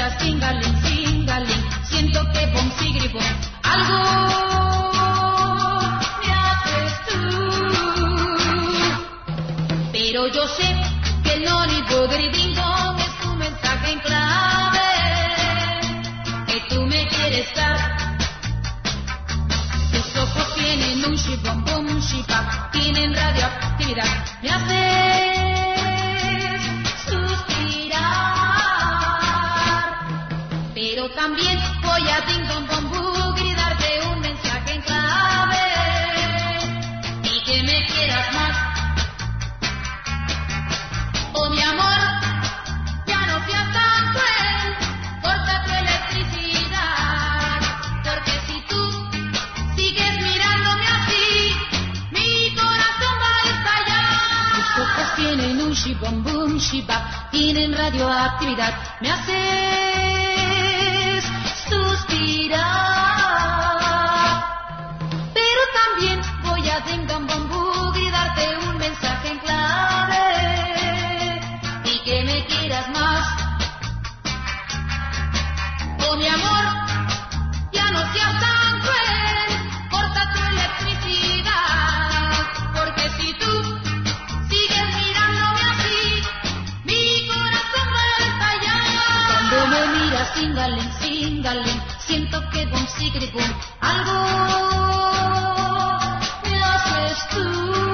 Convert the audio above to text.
miras, singaling, singaling, siento que bom, sigri, bom, algo me haces tú. Pero yo sé que el noni ding dong es un mensaje en clave, que tú me quieres dar. Tus ojos tienen un shibom, bom, shibab, tienen radioactividad, me haces suspirar. Pero también voy a ding dong bom boogie darte un mensaje en clave y que me quieras más. Oh mi amor, ya no seas tan cruel, corta tu electricidad, porque si tú sigues mirándome así, mi corazón va a estallar. Tus ojos tienen un shibom boom shibab, tienen radioactividad, me haces suspirar. Pero también voy a ding dong bom boogie darte un mensaje en clave y que me quieras más. Oh mi amor, ya no seas tan cruel, corta tu electricidad, porque si tú sigues mirándome así, mi corazón va a estallar. Cuando me miras, singaling, singaling, siento que bom, sigri, bom, algo me haces tú.